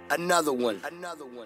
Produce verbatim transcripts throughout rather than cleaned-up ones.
Another one. Another one.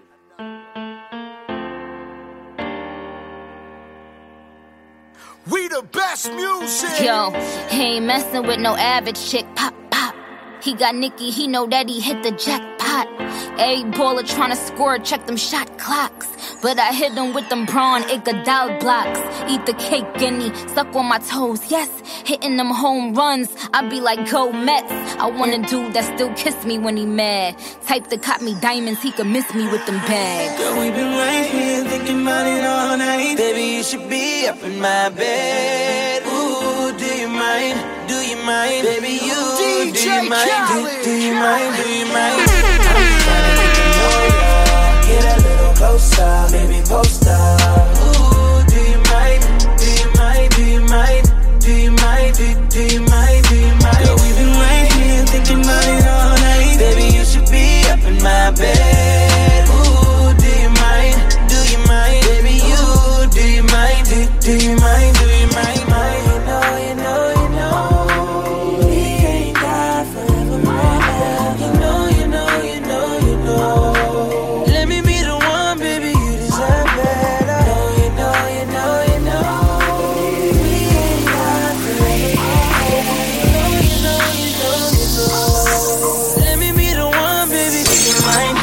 We the best music. Yo, he ain't messing with no average chick. Pop, pop. He got Nicky, he know that he hit the jackpot. A baller tryna score, check them shot clocks. But I hit him with them Braun Iguodala blocks. Eat the cake, guinea, suck on my toes, yes. Hitting them home runs, I be like, go Mets. I want a dude that still kiss me when he mad. Type that caught me diamonds, he could miss me with them bags. Girl, we been right here thinking about it all night. Baby, you should be up in my bed. Ooh, do you mind? Do you mind? Baby, you, D J do you mind? Do, do you mind? Do you mind? I'm trying to get to know ya. Get a little closer, baby, post up. Ooh, do you mind? Do you mind? Do you mind? Do you mind? Do, do you mind? Do you mind? Girl, we've been right here thinking about it all night. Baby, you should be up in my bed. Ooh, do you mind? Do you mind? Baby, you, do you mind? Do, do you mind? Do you mind? Mind? You know, you know, you know, we ain't got forevermore. You know, you know, you know, you know. Let me be the one, baby, you deserve better. You know, you know, you know, we ain't got forevermore. You know, you know, you know, you know. Let me be the one, baby, do you mind?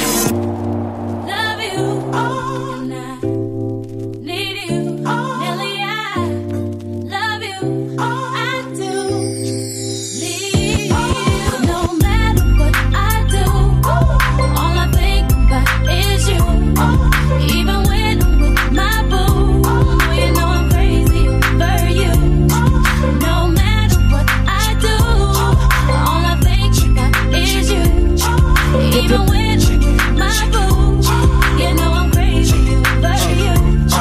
Love you, oh, and I need you, oh, Nelly, I love you, oh, I do need you. No matter what I do, all I think about is you. Even when I'm with my boo, you know I'm crazy over you. No matter what I do, all I think about is you. Even when I'm with my boo, you know I'm crazy over you.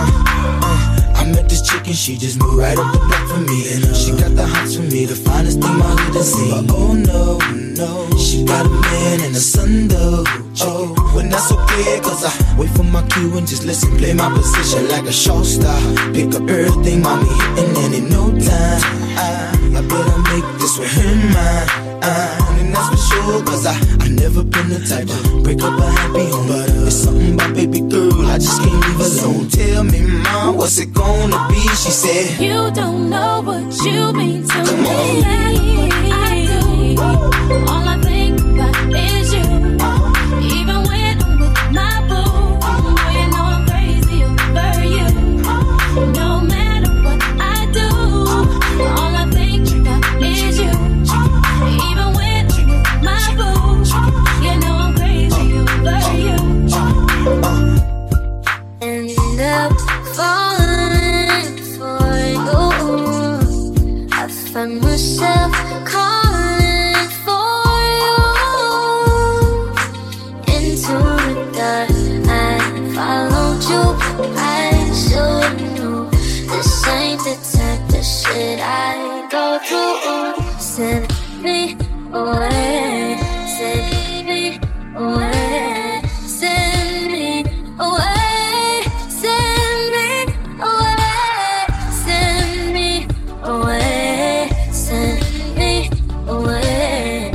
I met this chick and she just moved right up the block for me. And uh, she got the hots for me, the finest thing my hood has seen. But oh no, no, she got a man and a son though. Oh, when that's okay, cause I wait for my cue and just listen, play my position like a show star. Pick up everything, mommy hitting, and in no time I, I better make this with her mine. Uh, and that's for sure, cause I, I never been the type to break up a happy home. But uh, it's something about baby girl, I just can't leave alone. Tell me, mom, what's it gonna be? She said, you don't know what you mean to Come me. on. I do. All I think about is you. Even when I'm with my boo, boy, you know I'm crazy over you. No matter what I do, all I think about is you. Even when I'm with my boo, you know I'm crazy over you. End up falling for you. I find myself calling for you. Into the dark, I followed you. I should know this ain't the type of shit I go through. Send me away, send me away, send me away, send me away, send me away, send me away.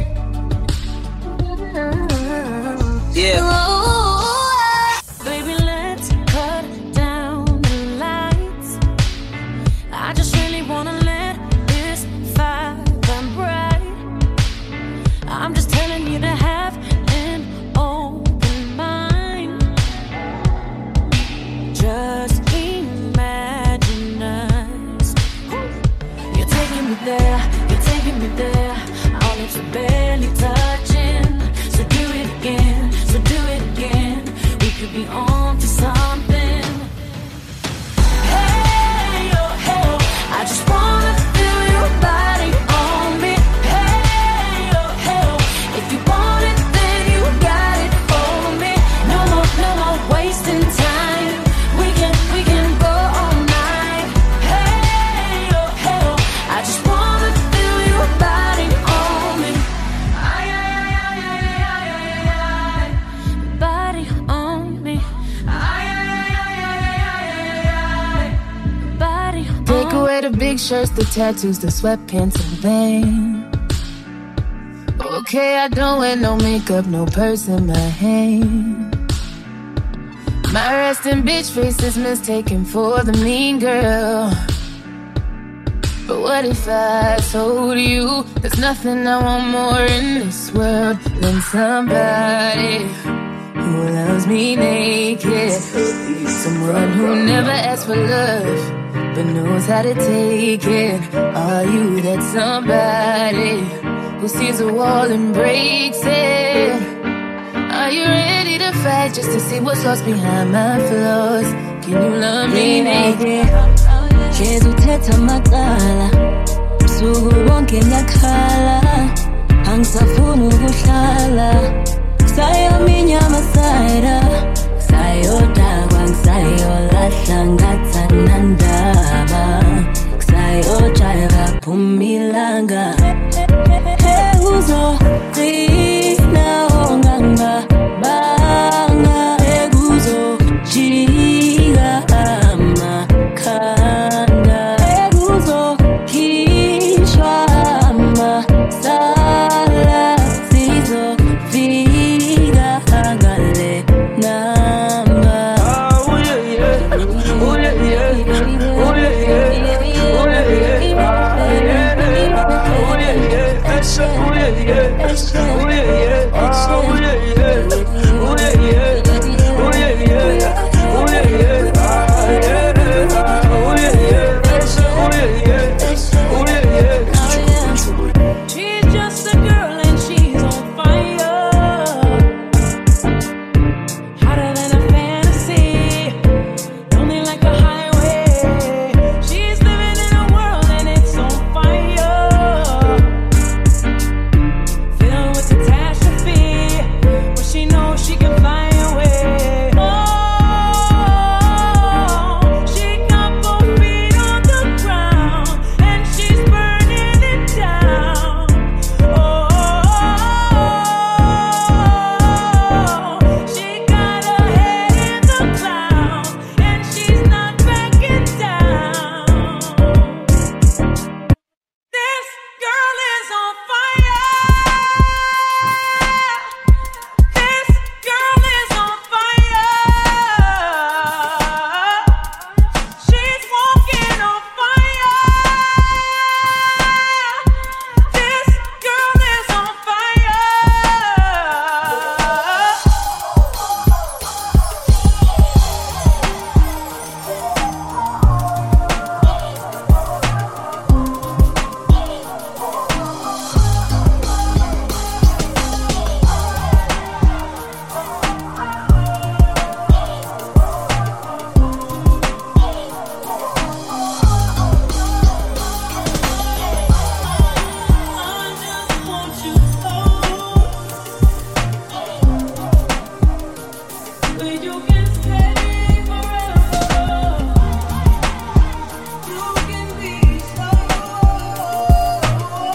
yeah. Baby, let's cut down the lights. I just really wanna let this fire burn bright. I'm just telling you to have an open mind. Just imagine us. You're taking me there, you're taking me there. All that you're barely touching. So do it again, so do it again. We could be on to something. Hey, oh, hey, I just wanna feel your body on me. Hey, oh, hey, if you want it, then you got it for me. No more, no more wasting time. We can, we can go all night. Hey, oh, hey, I just wanna feel your body on me. Ay, ay, ay, ay, ay, ay, ay, ay. Body on me. Ay, ay, ay, ay, ay, ay, ay. Body on me. Take away the big shirts, the tattoos, the sweatpants, and the vein. Oh, okay, I don't wear no makeup, no purse in my hand. My resting bitch face is mistaken for the mean girl. But what if I told you there's nothing I want more in this world than somebody who loves me naked? Someone who never asks for love but knows how to take it. Are you that somebody who sees a wall and breaks it? Are you ready to fight just to see what's lost behind my flaws? Can you love me naked? Jesu thetha maqala Busuku bonke ngiyakhala Angisafuni ukuhlala Sayaminya masayira Sayodakwa ngisayolahla ngathanandaba Sayojayva phumilanga Hey uzogcina ongangibanga ekuzojika amakhanda ekuzokhishwa amasala sizofika ngale namba. Oh yeah yeah, oh yeah yeah, oh yeah yeah, oh yeah yeah, oh yeah yeah, oh yeah yeah, oh yeah yeah, oh yeah yeah, oh yeah yeah, oh yeah yeah, oh yeah yeah, oh yeah yeah, oh yeah yeah. She's just a girl and she's on fire, hotter than a fantasy, lonely like a highway. She's living in a world and it's on fire, filled with catastrophe, but she knows she can fly away. Oh, she got both feet on the ground and she's burning it down. Oh, she got her head in the clouds and she's not backing down. This girl is on fire. This girl is on fire. She's walking on fire. This girl is on fire. I just want you close, where you can stay forever. You can be slow,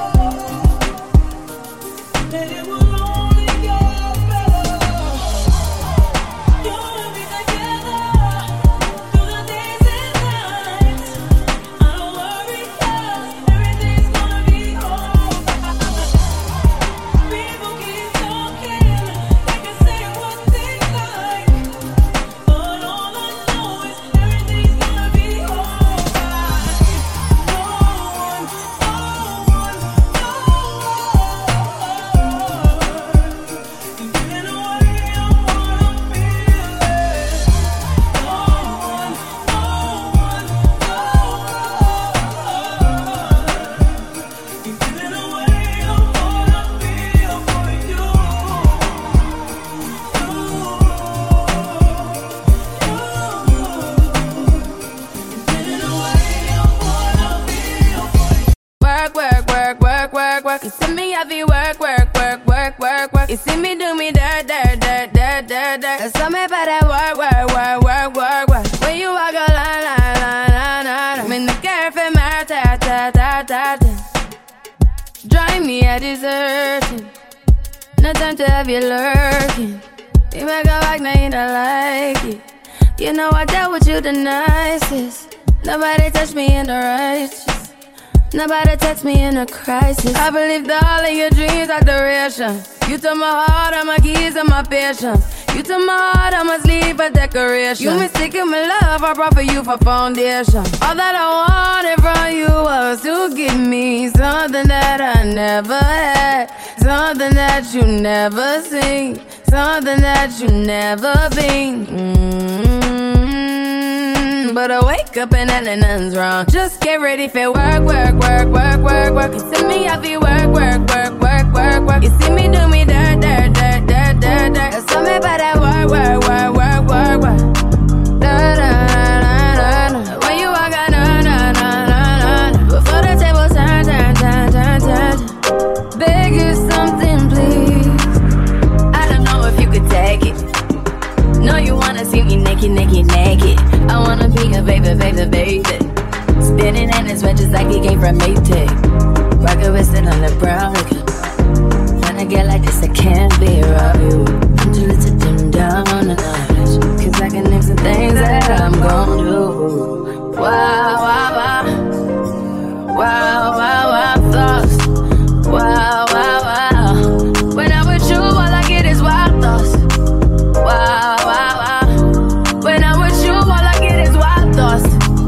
and it will only get better. You and me together through the days and nights. I don't worry 'cause everything's gonna be alright. People keep talking, they can say what they like, but all I know is everything's gonna be alright. No one, no one, no one can get away on what I'm feeling. No one, no one, no one can get away on what I feel for you. Work, work, work, work, work, work. You see me heavy work, work, work, work, work, work. You see me do me dirt, dirt, dirt, dirt, dirt, dirt. There's something about that work, work, work, work, work, work. When you walk a line, line, line, line, line. I'm in the cafe, my ta, ta, ta, ta, ta. Drive me a deserting. No time to have you lurking. You make a like, now you don't like it. You know I dealt with you the nicest. Nobody touched me in the righteous. Nobody text me in a crisis. I believed all of your dreams are duration. You took my heart, all my keys, and my patience. You took my heart, I must leave a decoration. You mistaken my love, I brought for you for foundation. All that I wanted from you was to give me something that I never had, something that you never seen, something that you never been. Mm-hmm. But I wake up and that nothing's wrong. Just get ready for work, work, work, work, work, work. You see me, I be work, work, work, work, work, work. You see me do me dirt, dirt, dirt, dirt, dirt, dirt. There's something about that work, work, work, work, work, work. Da, da, da, da, da. When you walk out, na, na, na, na, na. Before the table turn, turn, turn, turn, turn. Beg you something, please. I don't know if you could take it. No, you wanna see me naked, naked, naked. I wanna be a baby, baby, baby. Spinning in his red just like he came from Maytag. Rocket with it on the brown. When I get like this, I can't be around you. I'm too little to dim down a notch. Cause I can name some things that I'm gon' do. Wow, wow, wow. Wow, wow, wow, thoughts. Wow, wow, wow. When I'm with you, all I get is wild thoughts. Wow, wow, wow. When I'm with you, all I get is wild thoughts.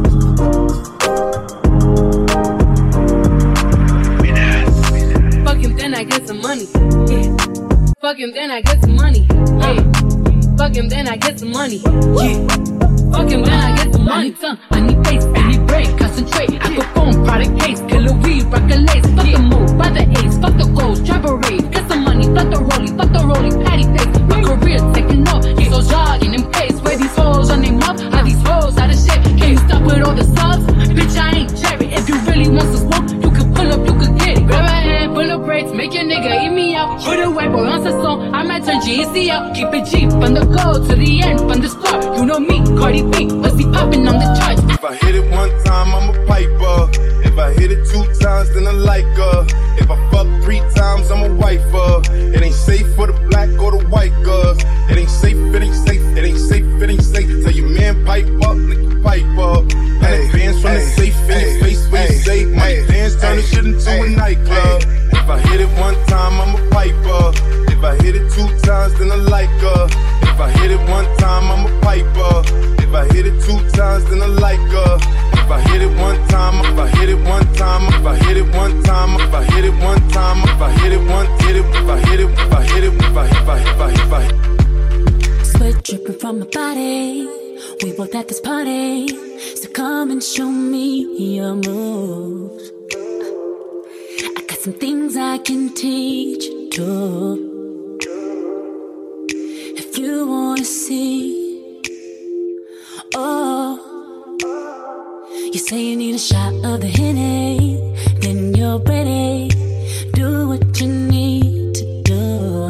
Fuck him, then I get some money. Yeah. Fuck him, then I get some money. Yeah. Fuck him, then I get some money. Yeah. Fuck him, then I get some money. Son, I need pace, I need brain, concentrate. I go phone, product case, killer weed, rock a lace. Fuck the move, buy the ace, fuck the goals, drive a raid. Get some money, fuck the rollie, fuck the rollie, patty pace. My career taking off, he's so jogging in pace. Where these hoes on them up, how these hoes out of shape. Can you stop with all the subs? Bitch, I ain't cherry. If you really want to smoke, you can pull up, you can get it. Grab my hand, pull up brakes, make your nigga eat me out. Put a white boy on the song, I might turn G C out. Keep it cheap, from the go to the end, from the start. You know me, Cardi B, must be popping on the charts. If I hit it one time, I'm a piper. If I hit it two times, then I like her. If I fuck three times, I'm a wifer. It ain't safe for the black or the white girls. It ain't safe, it ain't safe, it ain't safe, it ain't safe. Tell your man pipe up, nigga pipe up. Hey, bands from the safe in your face when you say money dance, turn the shit into a nightclub. If I hit it one time, I'm a piper. If I hit it two times, then I like her. If I hit it one time, I'm a piper. If I hit it two times, then I like her. If I hit it one time, if I hit it one time, if I hit it one time, if I hit it one time, if I hit it one, hit it, if I hit it, if I hit it, if I, if I, if I, if I. Sweat dripping from my body. We both at this party, so come and show me your moves. I got some things I can teach you too. If you wanna see, oh, you say you need a shot of the Henny, then you're ready. Do what you need to do,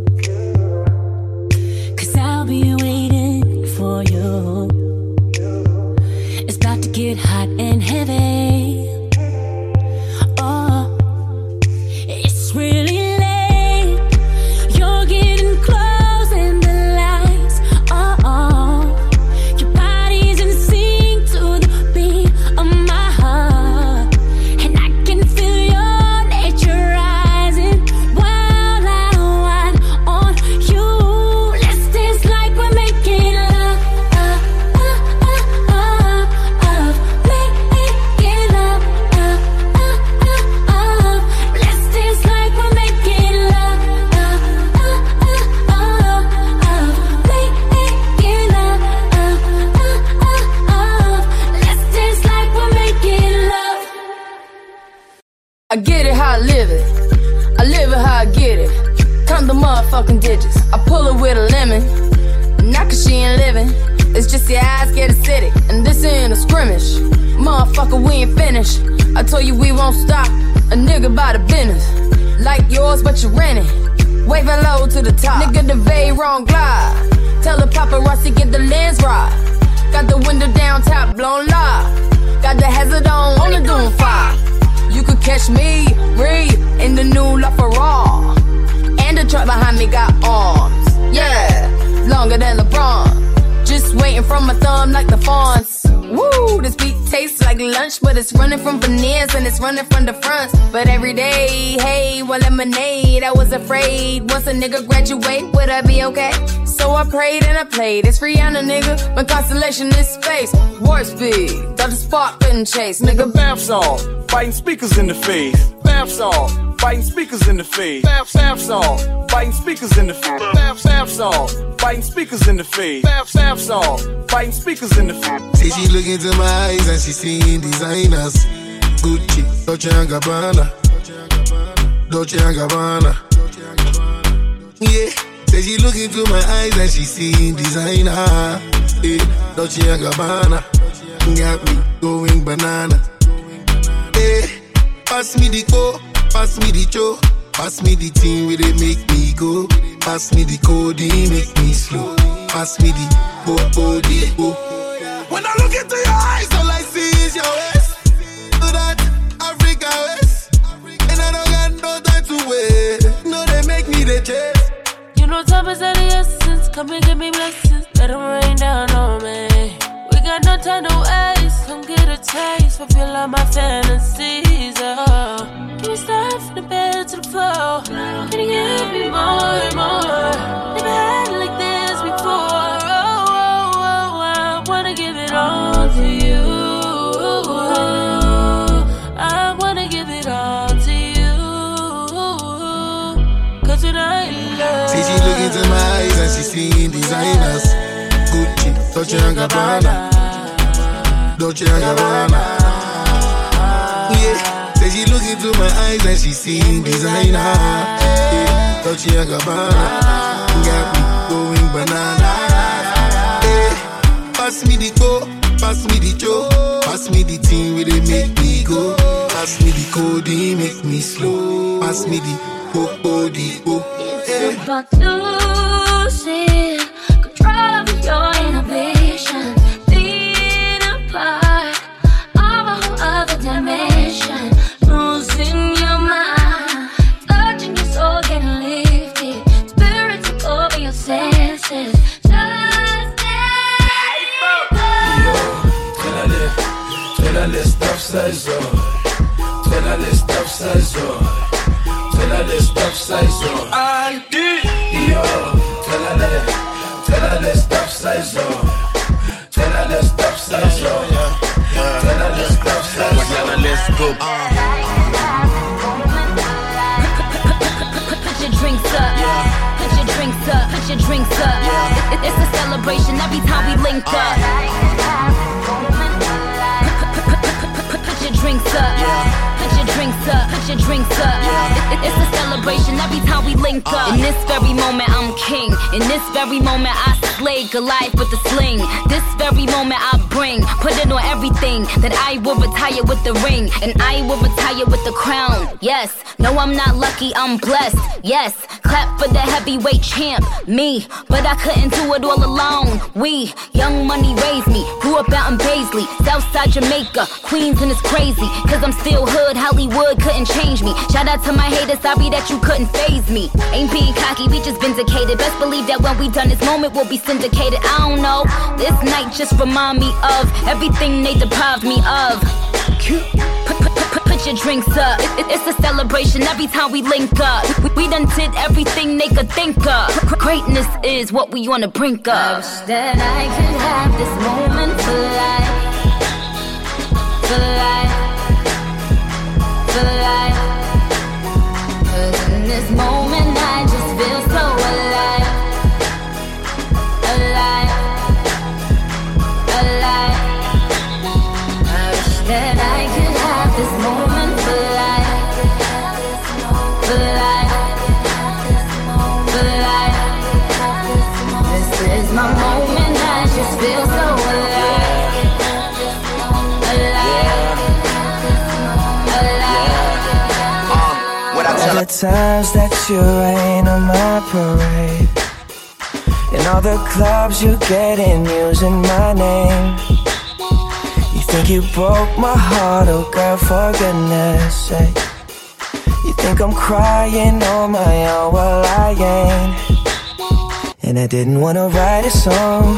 'cause I'll be waiting for you. It's about to get hot and heavy. Oh, it's really late. You're getting close and the lights are off. Your body's in sync to the beat of my heart, and I can feel your nature rising while I wind on you. Let's dance like we're making love, uh, uh, uh, uh, uh, making love, uh, uh, uh, uh. Let's dance like we're making love, uh, uh, uh, uh, uh, making love, uh, uh, uh, uh. Let's dance like we're making love. I get it how I live it. I live it how I get it. Count the motherfucking digits. I pull it with a lemon. Not 'cause she ain't living. It's just your eyes get acidic. And this ain't a scrimmage. Motherfucker, we ain't finished. I told you we won't stop. A nigga by the business. Like yours, but you rent it. Wave it low to the top. Nigga, the Veyron glide. Tell the paparazzi get the lens right. Got the window down, top blown live. Got the hazard on, only doing five. You could catch me, read, in the new LaFerrari. And the truck behind me got arms. Yeah, longer than LeBron. Just waiting from my thumb like the fawns. Woo, this beat tastes like like lunch, but it's running from veneers and it's running from the fronts. But every day, hey, well, lemonade. I was afraid once a nigga graduate, would I be okay? So I prayed and I played. It's Rihanna, nigga. My constellation is space. Warp speed, Doctor Spark couldn't chase, nigga. Bath salt, fighting speakers in the face. Bath salt, fighting speakers in the face. Bath, bath salt, fighting speakers in the face. Bath, bath salt, fighting speakers in the face. Bath, bath salt, fighting speakers in the face. Say she look into my eyes and she seeing designers. Gucci, Dolce and Gabbana, Dolce and Gabbana. Yeah. Say she look into my eyes and she seeing designer. Yeah. Dolce and Gabbana got me going banana. Yeah. Pass me the co, pass me the cho, pass me the thing where they make me go. Pass me the code, they make me slow. Pass me the go, go, the go. When I look into your eyes, all I see is your waist. Do that Africa waist, and I don't got no time to wait. No, they make me the chase. You know time is of the essence. Come and give me blessings. Let them rain down on me. We got no time to waste. Come get a taste. Fulfill all my fantasies. Oh. Give me stuff from the bed to the floor. Can you give me more and more? Never had it like this before. Oh, oh, oh, I wanna give it all to you. I wanna give it all to you. Cause tonight love. See she look into my eyes and she seeing designers. Gucci, Dolce and Gabbana, Dolce and Gabbana. Yeah. Say she look into my eyes and she seeing designer. Yeah. Dolce and Gabbana got me going banana. Yeah. Pass me the co, pass me the cho, pass me the thing where they make me go. Pass me the code, they make me slow. Pass me the go, go, the go. It's about losing control of your inhibition, being a part of a whole other dimension, losing your mind, touching your soul, getting lifted, spirit took over your senses. Just Tell her let's stop size on. Tell her let's stop size on. Tell her let's stop size on. I did. Yo, tell her let, tell her let's stop size on. Tell her let's stop size on. Tell her let's stop size on. Tell her let's go. Put your drinks up. Put your drinks up. Put your drinks up. It- It's a celebration every time we link up. Put your drinks up. Put your drinks up. Put your drinks up. It- It's a celebration every time we link up. In this very moment, I'm king. In this very moment, I slay Goliath with the sling. This very moment, I bring, put it on everything. That I will retire with the ring, and I will retire with the crown. Yes, no, I'm not lucky, I'm blessed. Yes, clap for the heavyweight champ, me. But I couldn't do it all alone. We, Young Money raised me, grew up out in Paisley, Southside Jamaica, Queens, and it's crazy. Cause I'm still hood, Hollywood couldn't change me. Shout out to my haters, sorry that you couldn't phase me. Ain't being cocky, we just vindicated. Best believe that when we done this moment, we'll be syndicated. I don't know, this night just remind me of everything they deprived me of. Put, put, put, put your drinks up. It, it, it's a celebration every time we link up. We, we done did everything they could think of. Greatness is what we on the brink of. I wish that I could have this moment for life. For life. For life. Cause in this moment I just feel so alive. Alive. Alive. I wish that I could have this moment for life. For life. For life. This is my moment, I just feel so alive. Alive. Alive. All the times that you rain on my parade, in all the clubs you get in using my name. You think you broke my heart, oh girl, for goodness sake. You think I'm crying on my own, well I ain't. And I didn't wanna write a song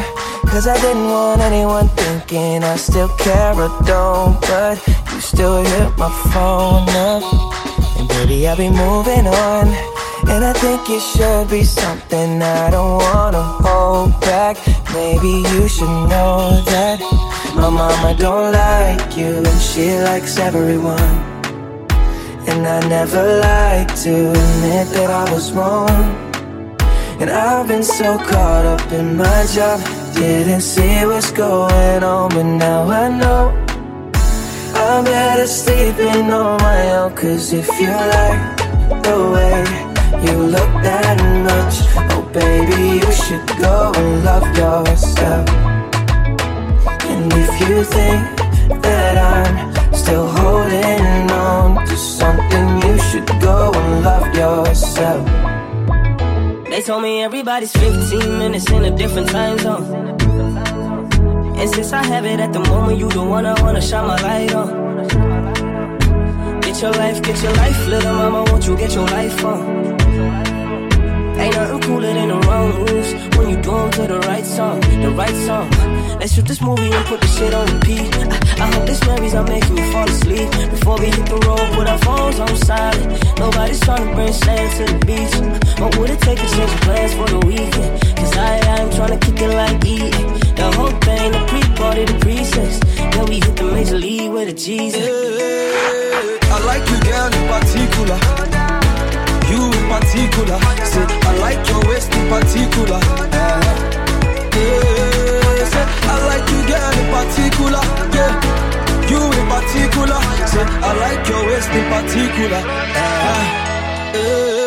Cause I didn't want anyone thinking I still care or don't. But you still hit my phone up, and baby, I'll be moving on. And I think it should be something I don't wanna hold back. Maybe you should know that my mama don't like you, and she likes everyone. And I never like to admit that I was wrong. And I've been so caught up in my job, didn't see what's going on, but now I know I'm better sleeping on my own. Cause if you like the way you look that much, oh baby, you should go and love yourself. And if you think that I'm still holding on to something, you should go and love yourself. They told me everybody's fifteen minutes in a different time zone. And since I have it at the moment, you the one I wanna shine my light on. Get your life, get your life, little mama, won't you get your life on? Ain't nothing cooler than the wrong moves when you do them to the right song, the right song. Let's shoot this movie and put the shit on repeat. I, I hope this memories are making me fall asleep. Before we hit the road, put our phones on silent. Nobody's trying to bring sand to the beach. What would it take to change the plans for the weekend? Cause I, I'm trying to kick it like eating. The whole thing, the pre-party, the pre-sex. Then we hit the major league with a Jesus. Hey, I like you, girl, in particular. You in particular. Say, I like your waist in particular. Uh, yeah, say, I like you, girl, in particular. Yeah, you in particular. Say, I like your waist in particular. Uh, yeah.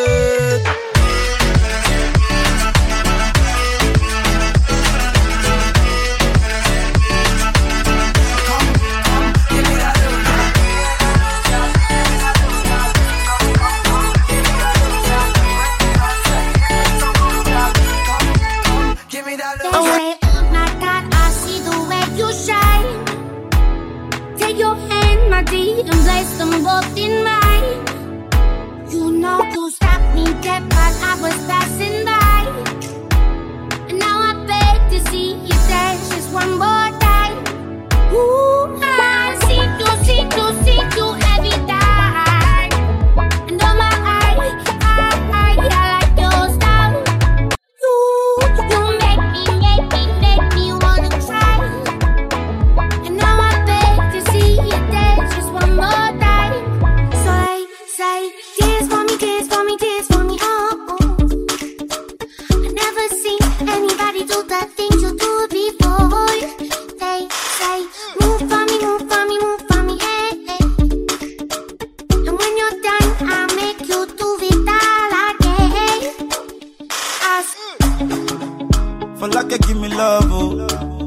And place them both in mine. You know you stopped me dead while I was passing by. And now I beg to see you dance just one more time. Ooh, I see you, see you, see you every time. And on my eye, I, I, I like your style. You, you make me, make me, make me wanna try. And now I beg to see you dance just one more time. So I say, dance for me, dance for me, dance for me, oh, oh. I never seen anybody do the things you do before. They say, move for me, move for me, move for me, hey, hey. And when you're done, I'll make you do it all again. I s- For like you give me love, oh.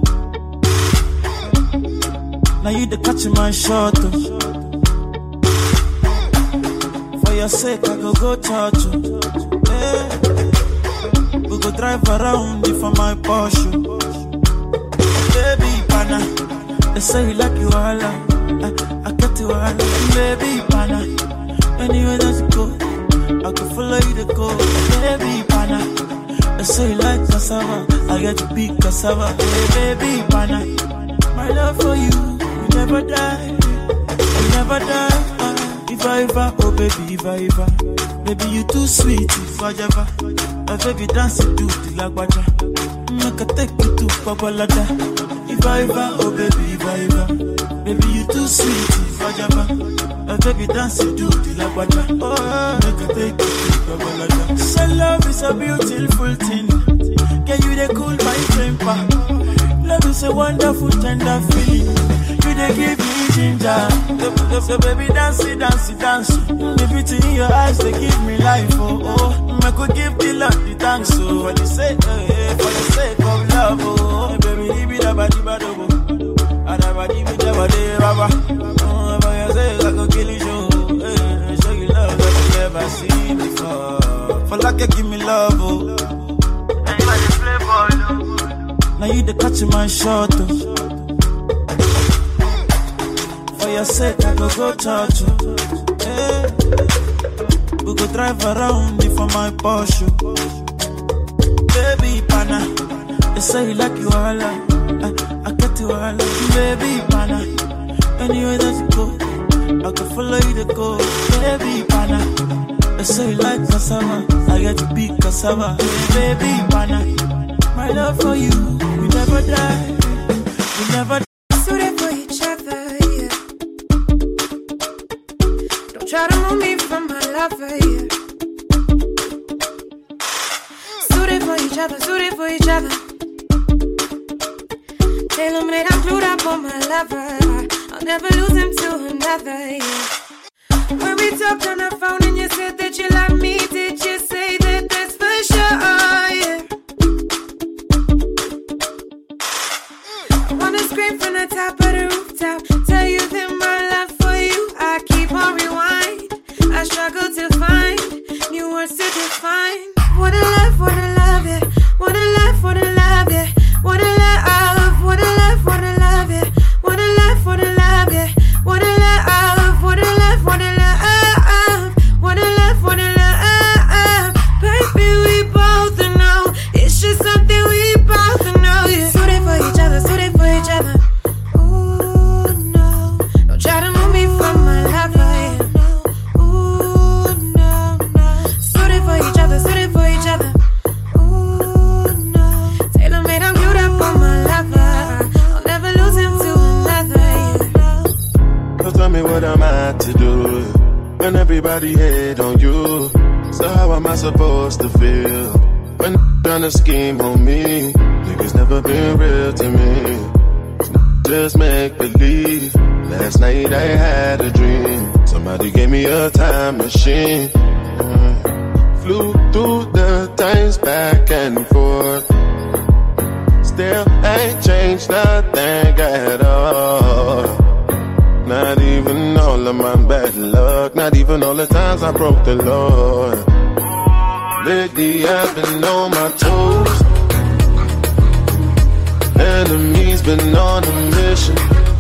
Now you the catch my shot, oh. For your sake, I go go church, oh. Hey. We go drive around you for my Porsche. Baby, pana, they say you like you all, I, I get you all. Baby, pana, anywhere that you go, I could follow you to go. Baby, pana, they say you like cassava, I get to be cassava. Hey, baby, pana, my love for you, you never die, you never die. Uh, if I ever, oh baby, if I ever, baby you too sweet, if I ever, oh baby dance it to the lagwaja, make a take you to Babalada. If I ever, oh baby, if I ever, baby you too sweet, if I ever, oh baby dance it to the lagwaja, oh make a take you to Babalada. So love is a beautiful thing, can you they cool my temper? Love is a wonderful, tender feeling. You they give me ginger. So, so baby, dance it, dance it, dance it. The beauty in your eyes, they give me life, oh, oh. I could give the love the thanks, oh. For the sake, eh, for the sake of love, oh. Baby, leave it up, body, body, oh. I never give it up, body, baba. Oh, for your sake, I could kill you, show. Eh, show you love that you never seen before. For like you give me love, oh. Anybody play ball, oh. Now you the catch my shot, oh. For your sake, I go go touch you. Hey. We go drive around you for my Porsche. Baby, pana, They say you like you all, I, I get you all, baby, pana. Anywhere that you go, I can follow you to go, baby, pana. They say you like cassava, I get to be cassava, baby, pana. My love for you, we never die, we never die. Suited for each other, yeah. Don't try to move me from my lover, yeah. Suited for each other, suited for each other. Tailor-made, I'm glued up on my lover. I'll never lose him to another, yeah. When we talked on the phone and you said that you love me, did you say that that's for sure, yeah? I wanna scream from the top of the rooftop, tell you that my love for you, I keep on rewind. I struggle to find new words to define. What a love, what a love, yeah. What a love, what a love, yeah. What a love, what a love, what a love, yeah. What a love, what a love, yeah. What a love, what a love, what a love, what a love, what a love. Baby, we both know it's just something we both know, yeah. Suited for each other, suited for each other. Ooh, no. Don't try to move me from my lover, yeah. Ooh, no, no. Suited for each other, suited for each other. Ooh, no. Tailor-made, I'm glued up on my lover. I'll never lose him to another, yeah. So tell me what am I to do when everybody hate on you? So how am I supposed to feel when trying to scheme on me? Niggas never been real to me. Just make believe. Last night I had a dream. Somebody gave me a time machine. Uh, flew through the times back and forth. Still ain't changed nothing at all. Not even all of my bad luck. Not even all the times I broke the Lord. Lately I've been on my toes. Enemies been on a mission.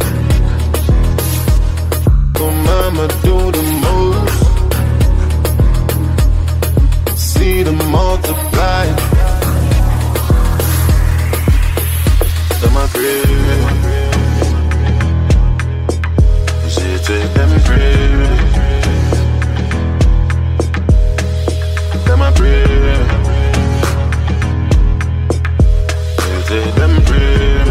Oh mama do the most. See them multiply. To my crib. Let me breathe. Let me breathe. Let me breathe.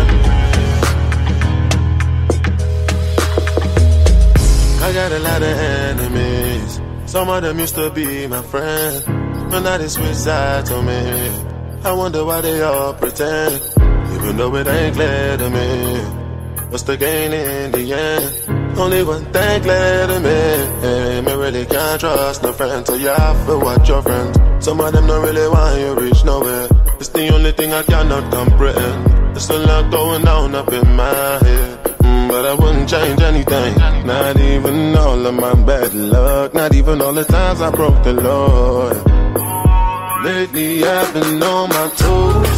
I got a lot of enemies. Some of them used to be my friends, but now they switch sides on me. I wonder why they all pretend, even though it ain't clear to me. What's the gain in the end? Only one thing clear to me. Me really can't trust no friend, so you have to watch your friends. Some of them don't really want you reach nowhere. It's the only thing I cannot comprehend. There's a lot going on up in my head, mm, but I wouldn't change anything. Not even all of my bad luck. Not even all the times I broke the Lord. Lately I've been on my toes.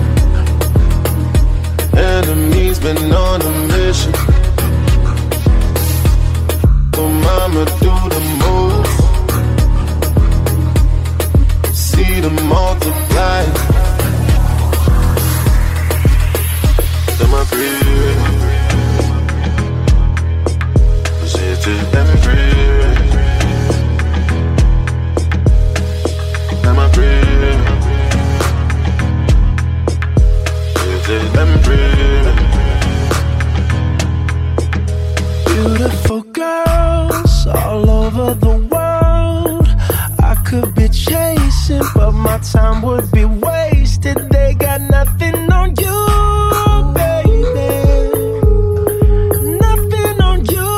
Enemies been on a mission. Oh mama do the most. See them multiply. Let me breathe. Shit, let me breathe. Let me breathe. Shit, let me breathe. Beautiful girls all over the world. I could be chasing, but my time would be wasted. They got nothing on you, baby. Nothing on you,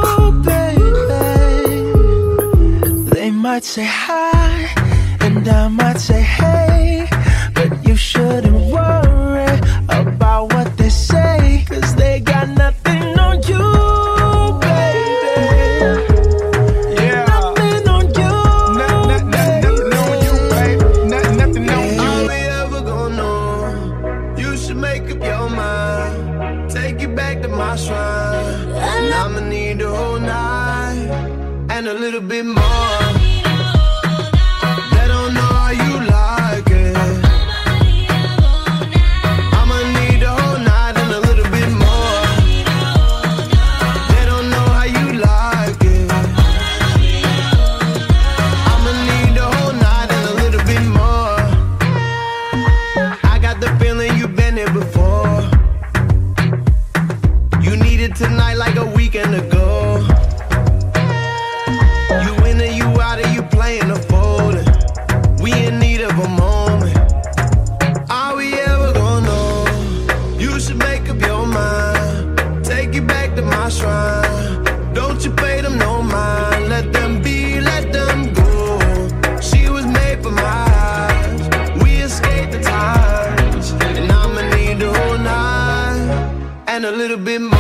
baby. They might say hi, and I might say hey, but you shouldn't worry about what they say, 'cause they got nothing on you. And I'ma need the whole night and a little bit more. They don't know how you like it. a moment. Are we ever gonna know? You should make up your mind. Take you back to my shrine. Don't you pay them no mind. Let them be, let them go. She was made for my eyes. We escaped the times. And I'ma need the whole night. And a little bit more.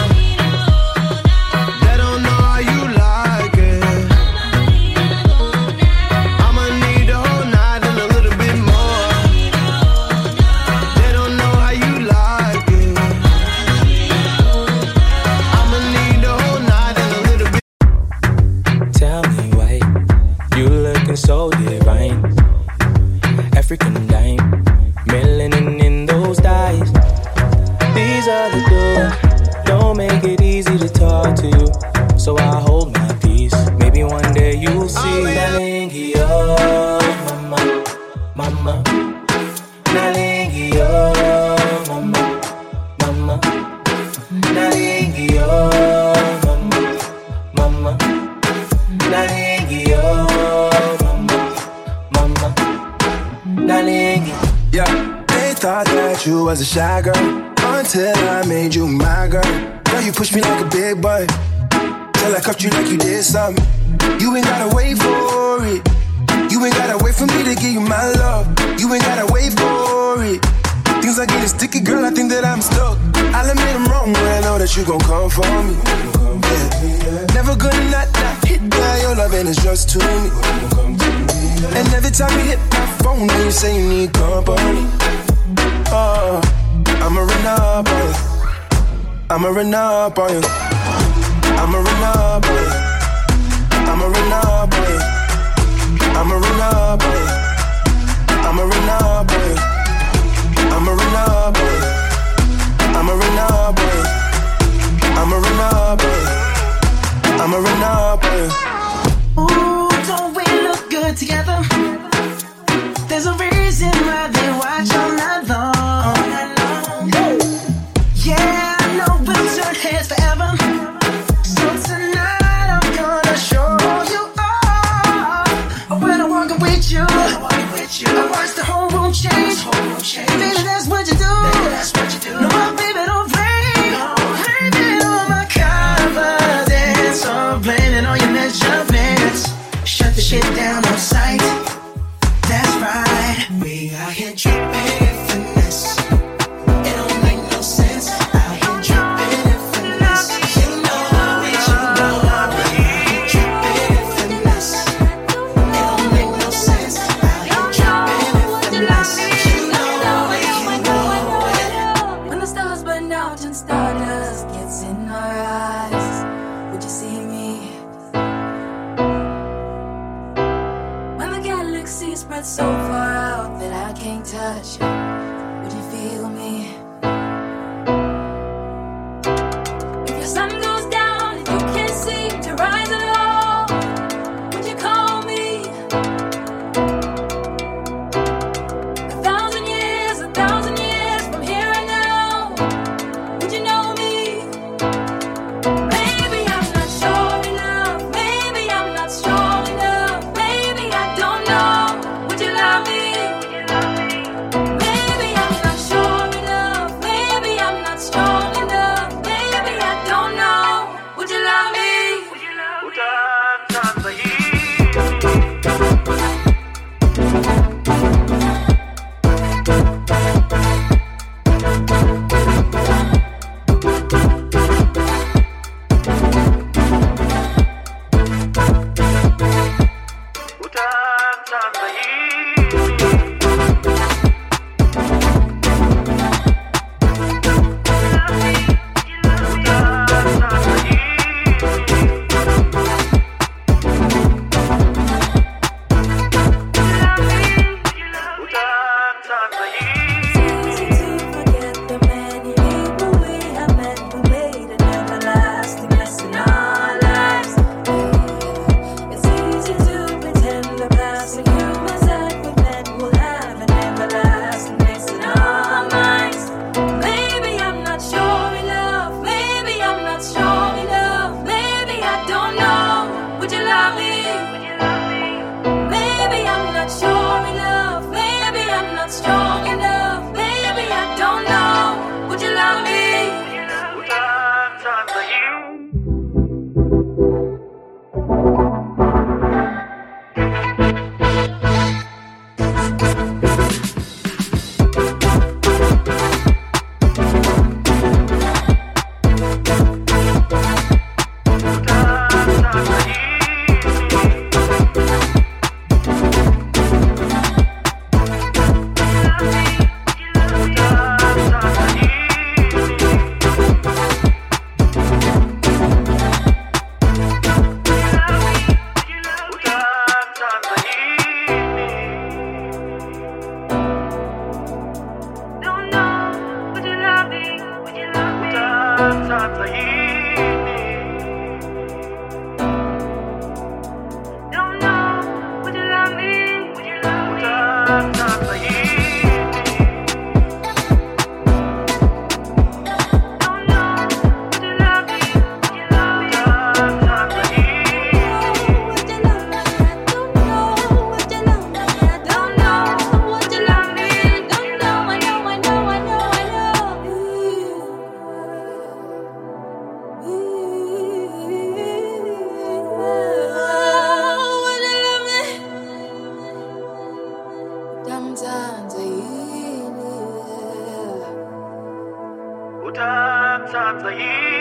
They don't know how you like it. I'ma need the whole night and a little bit more. They don't know how you like it. I'ma need the whole night and a little bit. Tell me why you looking so divine. African dime, melanin in those eyes. These are the doors, don't make it easy to talk to you. So I hold my peace, maybe one day you'll see. Nalingi, oh, mama, mama. Nalingi, oh, mama, mama. Nalingi, oh, mama, mama. Nalingi, oh, mama, mama. Nalingi. Yeah, they thought that you was a shy girl until I made you my girl. Now you push me like a big boy till I cuffed you like you did something. You ain't gotta wait for it. You ain't gotta wait for me to give you my love. You ain't gotta wait for it. Things are getting sticky, girl, I think that I'm stuck. I'll admit I'm wrong, but I know that you gon' come for me. Yeah. Never gonna not, not hit by your love and it's just to me. And every time you hit my phone, you say you need company. Oh, I'ma run up on you. I'ma run up on you. I'ma run up on you. I'ma run up on you. I'ma run up on you. I'ma run up on you. I'ma run up on you. I'ma run up on you. I'ma run up on you. I'ma run up on you. Ooh, don't we look good together? There's a reason why they watch all night long. Yeah, I know we'll turn heads forever. So tonight I'm gonna show you all. When I'm walking with you, I watch the whole room change. Baby, that's what you do. No, baby, don't play. Blaming on my confidence. I'm blaming on your measurements. Shut the shit down on sight. That's right. We out here dripping finesse. It don't make no sense. Out here dripping finesse. You know it, you know it. Dripping finesse. It don't make no sense. Out here dripping finesse. You know it, you know it. When the stars burn out and stardust gets in our eyes, would you see me? When the galaxy spreads so far out that I can't touch, would you feel me? If your sun goes down and you can't seem to rise at all, would you call me? A thousand years, a thousand years from here and now, would you know me? Maybe I'm not sure enough. Maybe I'm not strong enough. Maybe I don't know. Would you love me? Maybe I'm not sure enough. Sometimes I